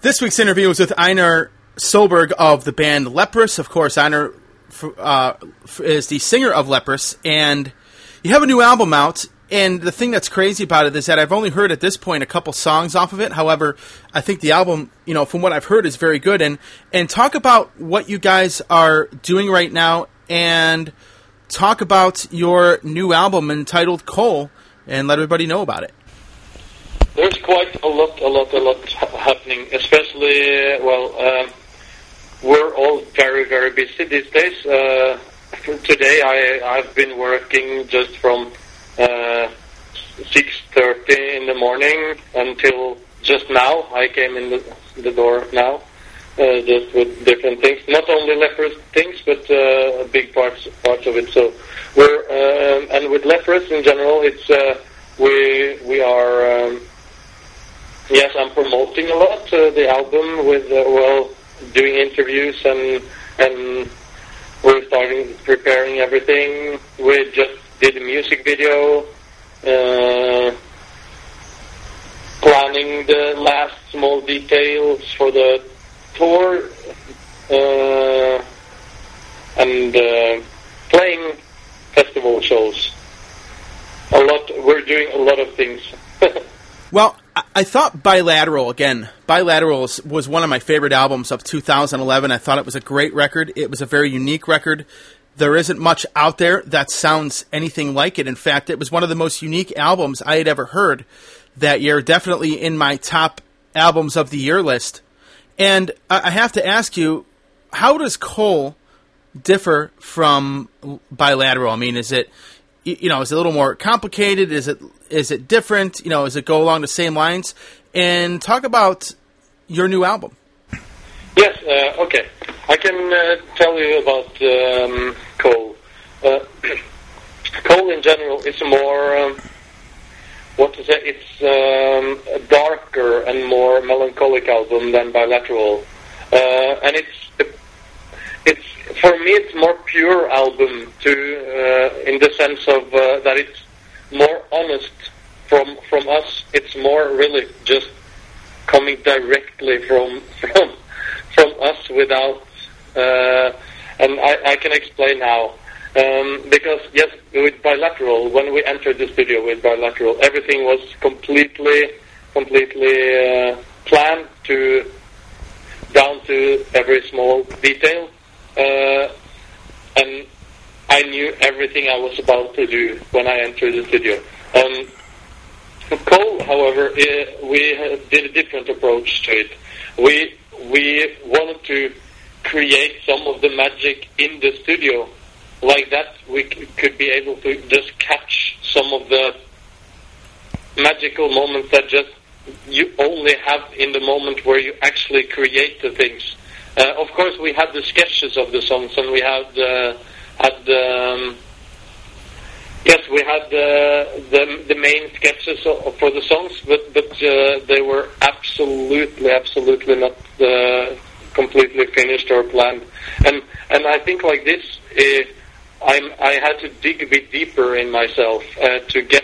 This week's interview was with Einar Solberg of the band Leprous. Of course, Einar is the singer of Leprous, and you have a new album out. And the thing that's crazy about it is that I've only heard at this point a couple songs off of it. However, I think the album, from what I've heard, is very good. And talk about what you guys are doing right now, and talk about your new album entitled Coal, and let everybody know about it. There's quite a lot happening, especially, we're all very, very busy these days. Today I've been working just from 6:30 in the morning until just now. I came in the door now, just with different things. Not only Leprous things, but big parts of it. So we're and with Leprous in general, it's we are. Yes, I'm promoting a lot the album with doing interviews and we're starting preparing everything. We just did a music video, planning the last small details for the tour, and playing festival shows. We're doing a lot of things. Well, I thought Bilateral was one of my favorite albums of 2011. I thought it was a great record. It was a very unique record. There isn't much out there that sounds anything like it. In fact, it was one of the most unique albums I had ever heard that year, definitely in my top albums of the year list. And I have to ask you, how does Coal differ from Bilateral? I mean, is it a little more complicated? Is it different? Does it go along the same lines? And talk about your new album. Yes, okay. I can tell you about Coal. Coal in general is more, it's a darker and more melancholic album than Bilateral. And it's for me, it's more pure album in the sense of that it's more honest from us. It's more really just coming directly from us without, and I can explain how. Because yes, with Bilateral, when we entered the studio with Bilateral, everything was completely planned down to every small detail. And I knew everything I was about to do when I entered the studio. For Coal, however, we did a different approach to it. We wanted to create some of the magic in the studio. Like that, we could be able to just catch some of the magical moments that just you only have in the moment where you actually create the things. Of course, we had the sketches of the songs, and we had the main sketches for the songs, but they were absolutely not completely finished or planned. And I think like this, I had to dig a bit deeper in myself to get.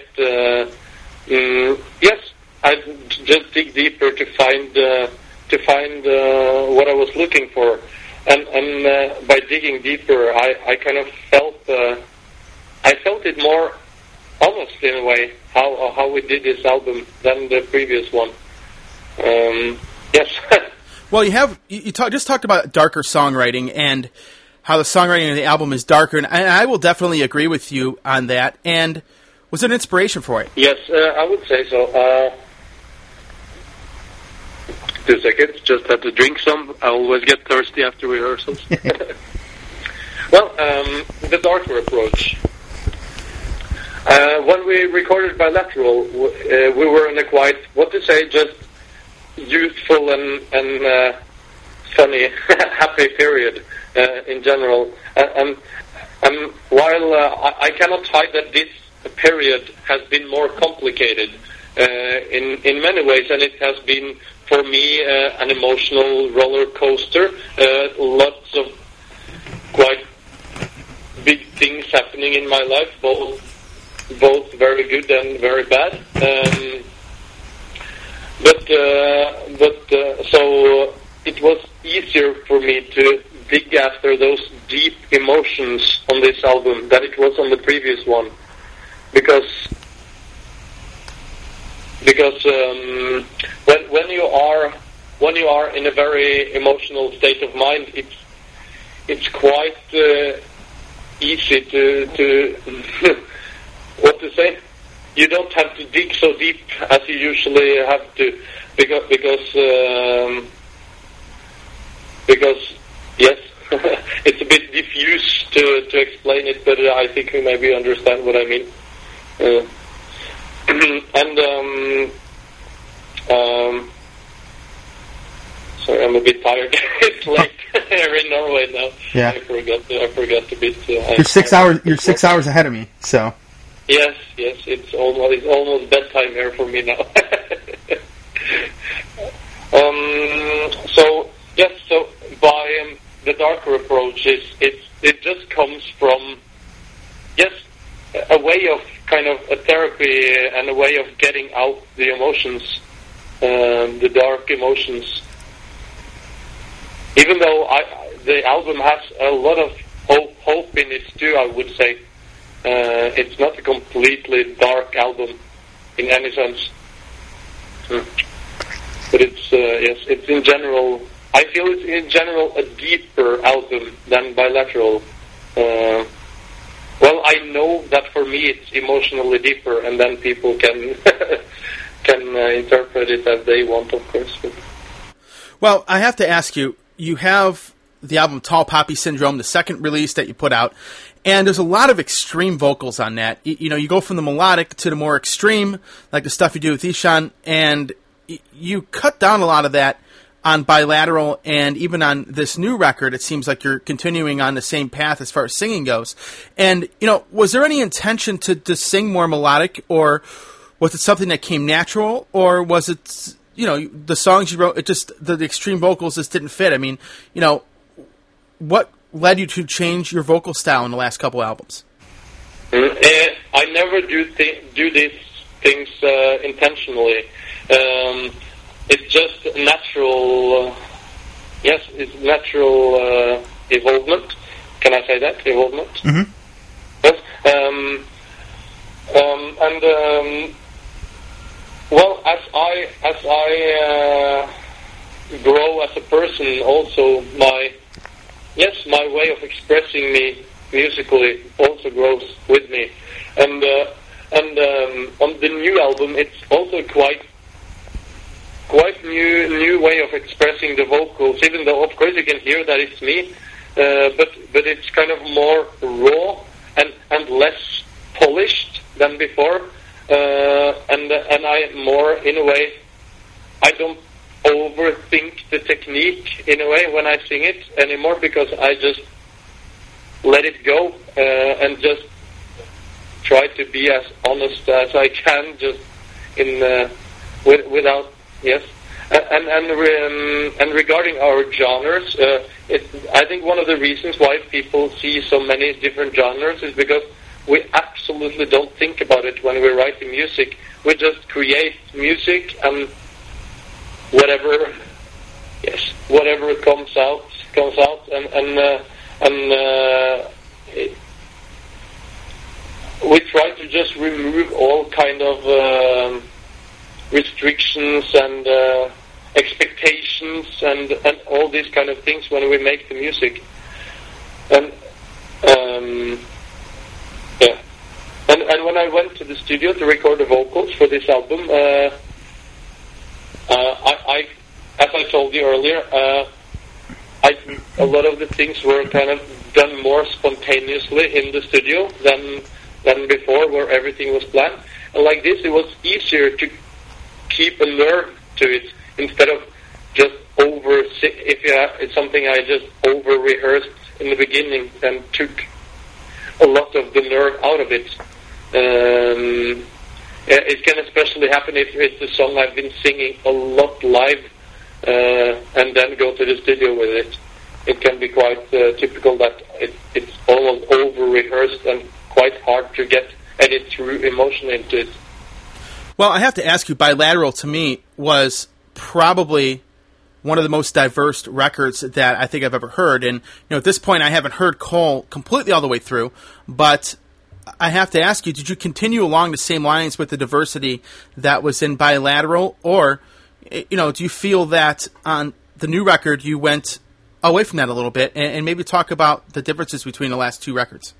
I just dig deeper to find what I was looking for, and by digging deeper, I kind of felt it more honest in a way how we did this album than the previous one. Yes. Well, you just talked about darker songwriting and how the songwriting of the album is darker, and I will definitely agree with you on that. And was it an inspiration for it? Yes, I would say so. 2 seconds, just have to drink some. I always get thirsty after rehearsals. Well, the darker approach. When we recorded Bilateral, we were in a quite, just youthful and funny, happy period in general. And while I cannot hide that this period has been more complicated in many ways, and it has been for me an emotional roller coaster. Lots of quite big things happening in my life, both very good and very bad. So was easier for me to dig after those deep emotions on this album than it was on the previous one, because when you are in a very emotional state of mind, it's quite easy to what to say. You don't have to dig so deep as you usually have to, because yes, it's a bit diffuse to explain it, but I think you maybe understand what I mean. Sorry, I'm a bit tired. It's late here in Norway now. Yeah. I forgot a bit. You're 6 hours. You're 6 hours ahead of me. So. Yes, it's almost bedtime here for me now. So by the darker approach, it just comes from a way of kind of a therapy and a way of getting out the emotions, the dark emotions. Even though the album has a lot of hope in it too, I would say. It's not a completely dark album in any sense. But it's it's in general, I feel it's in general a deeper album than Bilateral. Well, I know that for me it's emotionally deeper, and then people can interpret it as they want, of course. Well, I have to ask you, you have the album Tall Poppy Syndrome, the second release that you put out, and there's a lot of extreme vocals on that. You go from the melodic to the more extreme, like the stuff you do with Ishan, and you cut down a lot of that on Bilateral, and even on this new record, it seems like you're continuing on the same path as far as singing goes. And, was there any intention to sing more melodic, or was it something that came natural, or was it, the songs you wrote, it just, the extreme vocals just didn't fit? I mean, what led you to change your vocal style in the last couple albums? I never do these things intentionally. It's just natural. It's natural evolvement. Can I say that? Evolvement. Mm-hmm. Yes. Well, as I grow as a person, also my way of expressing me musically also grows with me, and on the new album, it's also quite new way of expressing the vocals. Even though, of course, you can hear that it's me, but it's kind of more raw and less polished than before, and I more, in a way, I don't overthink the technique in a way when I sing it anymore, because I just let it go and just try to be as honest as I can, just in without. Yes, and regarding our genres, I think one of the reasons why people see so many different genres is because we absolutely don't think about it when we're writing music. We just create music, and whatever comes out, and we try to just remove all kind of restrictions and expectations and all these kind of things when we make the music. And and when I went to the studio to record the vocals for this album, I as I told you earlier, a lot of the things were kind of done more spontaneously in the studio than before, where everything was planned. And like this, it was easier to keep a nerve to it instead of just it's something I just over rehearsed in the beginning and took a lot of the nerve out of it. It can especially happen if it's a song I've been singing a lot live and then go to the studio with it. It can be quite typical that it's almost over rehearsed and quite hard to get any true emotion into it. Well, I have to ask you, Bilateral to me was probably one of the most diverse records that I think I've ever heard. And at this point, I haven't heard Cole completely all the way through, but I have to ask you, did you continue along the same lines with the diversity that was in Bilateral, or do you feel that on the new record you went away from that a little bit, and maybe talk about the differences between the last two records?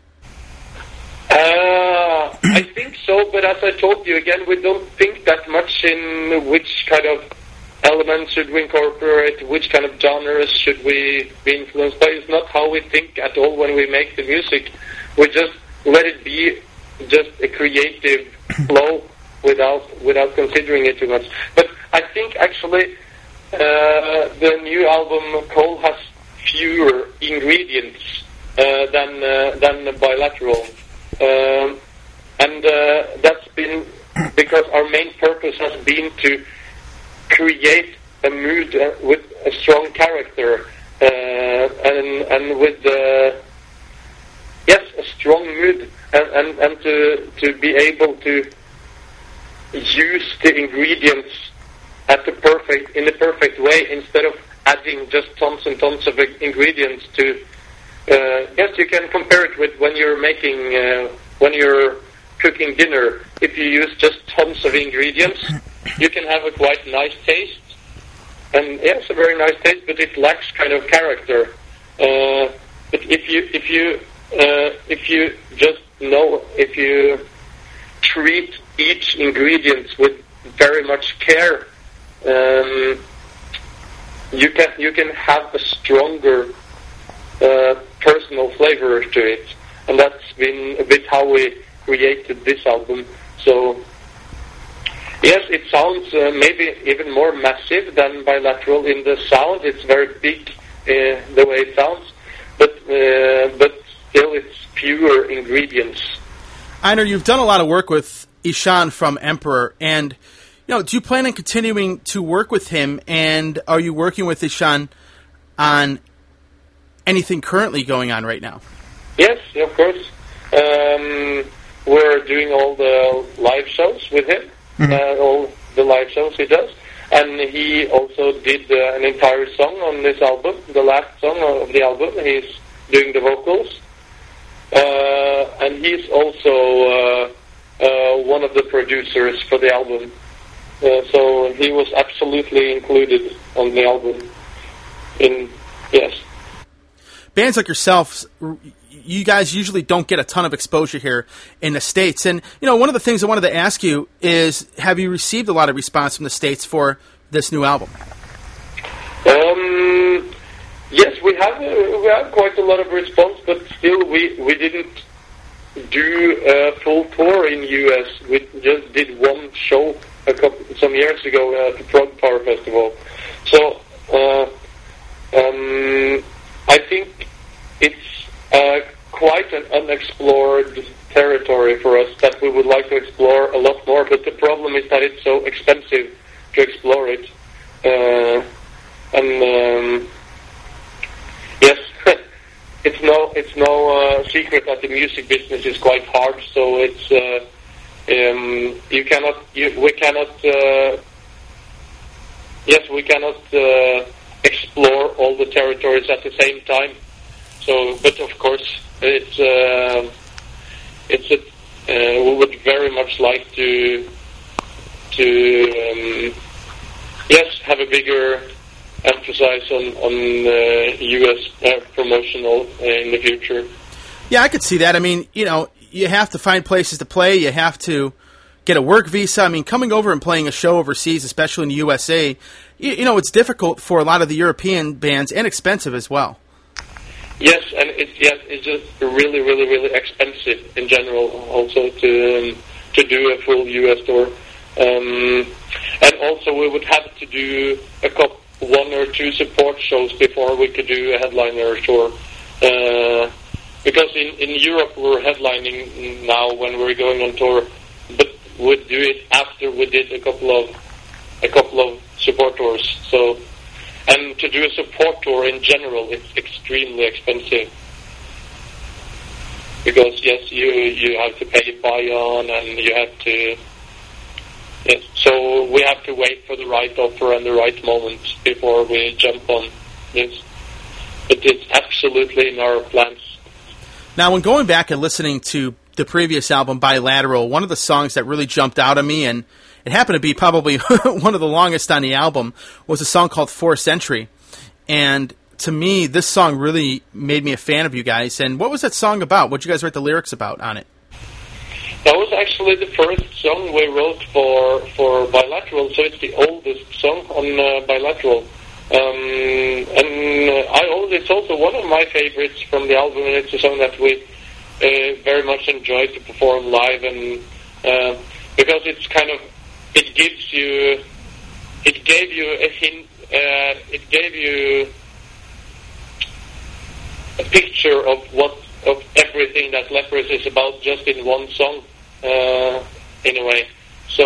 I think so, but as I told you again, we don't think that much in which kind of elements should we incorporate, which kind of genres should we be influenced by. It's not how we think at all when we make the music. We just let it be just a creative flow without considering it too much. But I think actually the new album Cole has fewer ingredients than Bilateral, and that's been because our main purpose has been to create a mood with a strong character and with a strong mood, and to be able to use the ingredients in the perfect way instead of adding just tons and tons of ingredients to. Yes, you can compare it with when you're when you're cooking dinner. If you use just tons of ingredients, you can have a quite nice taste, and yes, a very nice taste, but it lacks kind of character. But if you treat each ingredient with very much care, you can have a stronger personal flavor to it, and that's been a bit how we created this album. So yes, it sounds maybe even more massive than Bilateral in the sound. It's very big the way it sounds, but still it's fewer ingredients. Einar, you've done a lot of work with Ihsahn from Emperor, and do you plan on continuing to work with him? And are you working with Ihsahn on anything currently going on right now? Yes, of course. We're doing all the live shows with him, all the live shows he does, and he also did an entire song on this album, the last song of the album. He's doing the vocals, and he's also one of the producers for the album. So he was absolutely included on the album. Yes. Bands like yourselves, you guys usually don't get a ton of exposure here in the States. And, one of the things I wanted to ask you is, have you received a lot of response from the States for this new album? Yes, we have quite a lot of response, but still we didn't do a full tour in U.S. We just did one show some years ago at the Prog Power Festival. So I think it's quite an unexplored territory for us that we would like to explore a lot more, but the problem is that it's so expensive to explore it. Yes, it's no secret that the music business is quite hard, so it's we cannot explore all the territories at the same time. So, but of course, we would very much like to have a bigger emphasis on U.S. promotional in the future. Yeah, I could see that. I mean, you have to find places to play. You have to get a work visa. I mean, coming over and playing a show overseas, especially in the USA, it's difficult for a lot of the European bands and expensive as well. Yes, and it's just really, really, really expensive in general. Also to do a full U.S. tour, and also we would have to do one or two support shows before we could do a headliner tour. Because in Europe we're headlining now when we're going on tour, but we'd do it after we did a couple of support tours. So, and to do a support tour in general, it's extremely expensive. Because yes, you have to pay buy-on, and you have to Yes. So we have to wait for the right offer and the right moment before we jump on this. But it's absolutely in our plans. Now, when going back and listening to the previous album, Bilateral, one of the songs that really jumped out at me, and it happened to be probably one of the longest on the album, was a song called 4th Century. And to me, this song really made me a fan of you guys. And what was that song about? What did you guys write the lyrics about on it? That was actually the first song we wrote for Bilateral, so it's the oldest song on Bilateral. It's also one of my favorites from the album, and it's a song that we very much enjoy to perform live, and because it's kind of, it gave you a hint, it gave you a picture of everything that Lepers is about just in one song, in a way. So,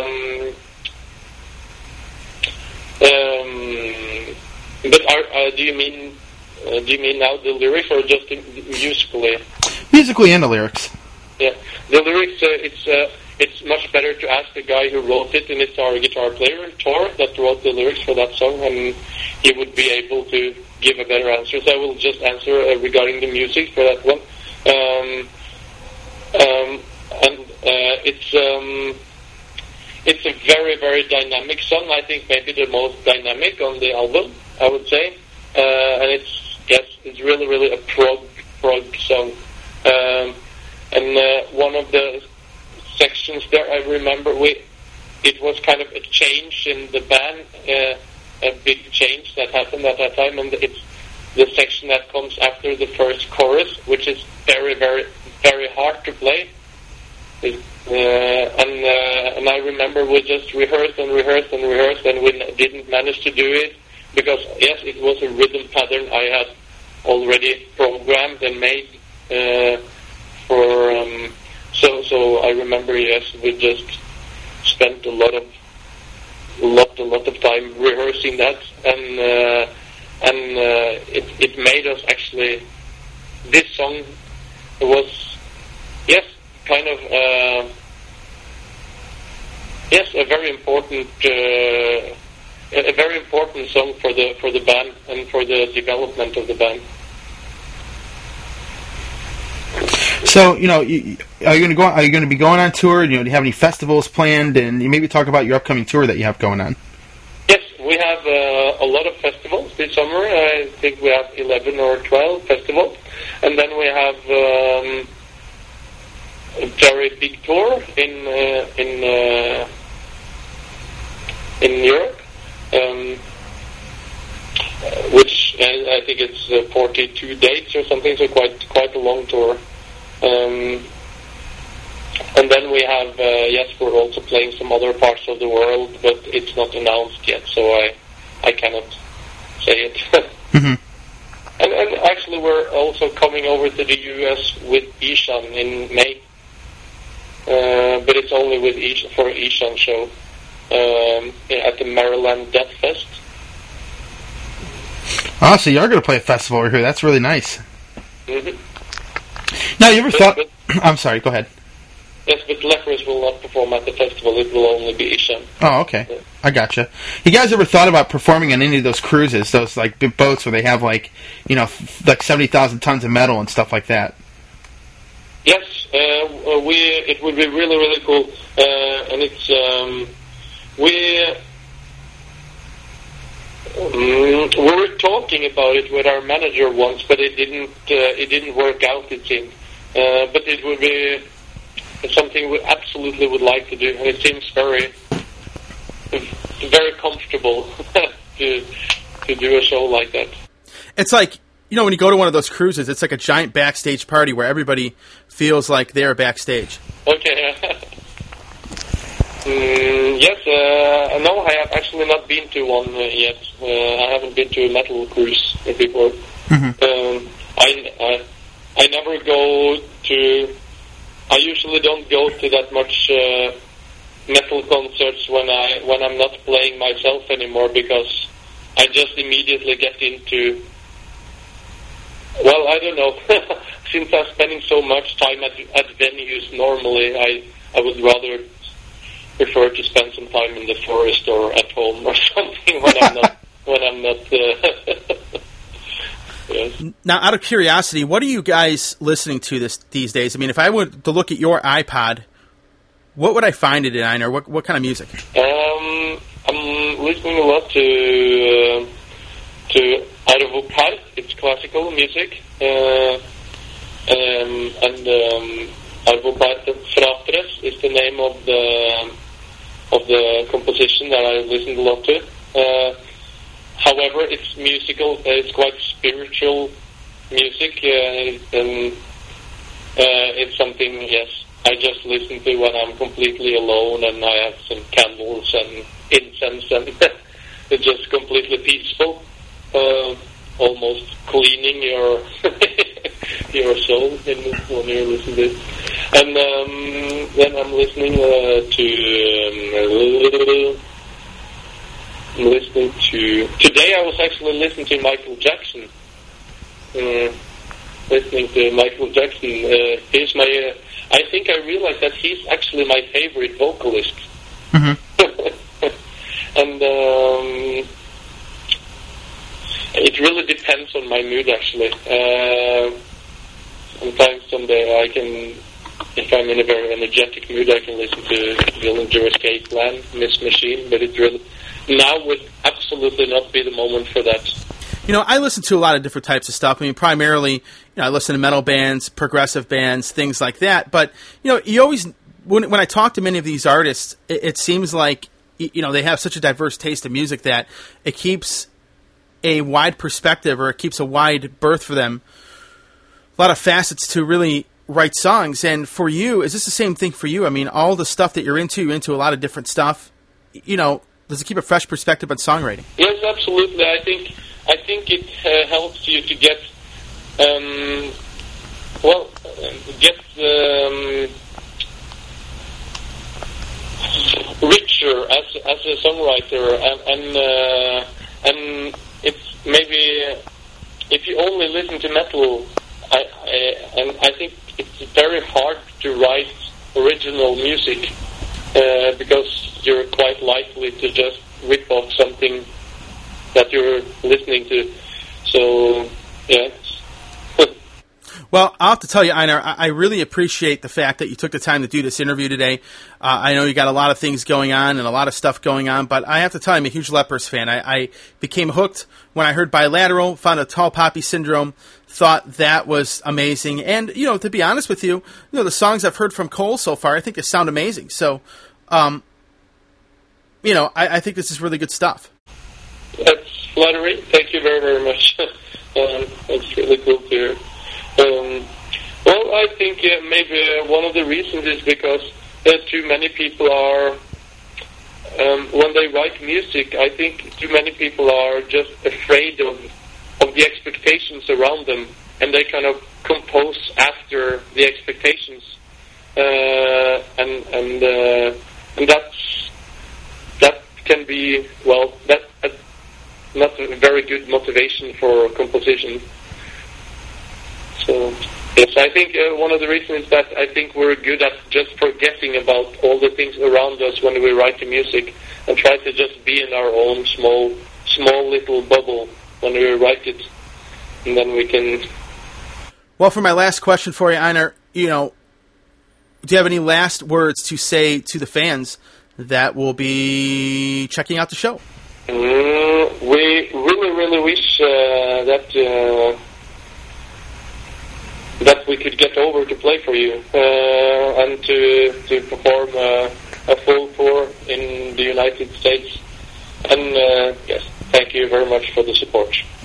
but do you mean now the lyrics or just musically? Musically and the lyrics. Yeah, the lyrics. It's much better to ask the guy who wrote it, and it's our guitar player Tor that wrote the lyrics for that song, and he would be able to give a better answer. So I will just answer regarding the music for that one. It's a very, very dynamic song. I think maybe the most dynamic on the album, I would say. And it's really, really a prog song. And one of the sections there, I remember it was kind of a change in the band, a big change that happened at that time, and it's the section that comes after the first chorus, which is very, very, very hard to play. And I remember we just rehearsed, and we didn't manage to do it because yes, it was a rhythm pattern I had already programmed and made So I remember, yes, we just spent a lot of time rehearsing that, and it made us actually. This song was, yes, kind of, yes, a very important song for the band and for the development of the band. So, are you going to be going on tour? Do you have any festivals planned? And you maybe talk about your upcoming tour that you have going on. Yes, we have a lot of festivals this summer. I think we have 11 or 12 festivals, and then we have a very big tour in Europe, which I think it's 42 dates or something. So quite a long tour. And then we have, yes, we're also playing some other parts of the world, but it's not announced yet, so I cannot say it. Mm-hmm. And actually we're also coming over to the US with Ishan in May, but it's only with for Ishan show at the Maryland Death Fest. Oh, so you are going to play a festival over here. That's really nice. Mm-hmm. Now, you ever thought... I'm sorry, go ahead. Yes, but Lepers will not perform at the festival. It will only be Ishan. Oh, okay. Yeah. I gotcha. You guys ever thought about performing on any of those cruises, those like big boats where they have like 70,000 tons of metal and stuff like that? Yes, it would be really, really cool. And it's we were talking about it with our manager once, but it didn't work out, it seemed. But it would be something we absolutely would like to do, and it seems very, very comfortable to do a show like that. It's like, when you go to one of those cruises, it's like a giant backstage party where everybody feels like they're backstage. Okay. Yes, no, I have actually not been to one yet. I haven't been to a metal cruise before. Mm-hmm. I never go to. I usually don't go to that much metal concerts when I'm not playing myself anymore, because I just immediately get into. Well, I don't know. Since I'm spending so much time at venues normally, I would rather prefer to spend some time in the forest or at home or something when I'm not. Yes. Now, out of curiosity, what are you guys listening to these days? I mean, if I were to look at your iPod, what would I find it in, Einar? What kind of music? I'm listening a lot to Arvo. It's classical music, and Arvo Fratres is the name of the composition that I listened a lot to. However, it's musical. It's quite spiritual music, and it's something, yes, I just listen to when I'm completely alone and I have some candles and incense, and it's just completely peaceful, almost cleaning your your soul when you listen to it. And then I'm listening today I was actually listening to Michael Jackson. Listening to Michael Jackson. He's my. I think I realized that he's actually my favorite vocalist. Mm-hmm. And it really depends on my mood, actually. Sometimes someday I can, if I'm in a very energetic mood, I can listen to Dillinger Escape Plan, Miss Machine, but it really now would absolutely not be the moment for that. You know, I listen to a lot of different types of stuff. I mean, primarily, I listen to metal bands, progressive bands, things like that. But, you always, when I talk to many of these artists, it seems like, they have such a diverse taste of music that it keeps a wide perspective, or it keeps a wide berth for them, a lot of facets to really write songs. And for you, is this the same thing for you? I mean, all the stuff that you're into a lot of different stuff, does it keep a fresh perspective on songwriting? Yes, absolutely. I think it helps you to get richer as a songwriter, and it's maybe if you only listen to metal, I think it's very hard to write original music because you're quite likely to just rip off something that you're listening to. So, yeah. Well, I'll have to tell you, Einar, I really appreciate the fact that you took the time to do this interview today. I know you got a lot of things going on and a lot of stuff going on, but I have to tell you, I'm a huge Lepers fan. I became hooked when I heard Bilateral, found a Tall Poppy Syndrome, thought that was amazing. And, to be honest with you, the songs I've heard from Cole so far, I think they sound amazing. So, I think this is really good stuff. That's flattering. Thank you very, very much. That's really cool to hear. Well, I think maybe one of the reasons is because too many people are, when they write music, I think too many people are just afraid of the expectations around them, and they kind of compose after the expectations, and that can be, well, that's not a very good motivation for composition. So, yes, I think one of the reasons is that I think we're good at just forgetting about all the things around us when we write the music, and try to just be in our own small little bubble when we write it, and then we can... Well, for my last question for you, Einar, do you have any last words to say to the fans that will be checking out the show? We really, really wish that we could get over to play for you and to perform a full tour in the United States. And yes, thank you very much for the support.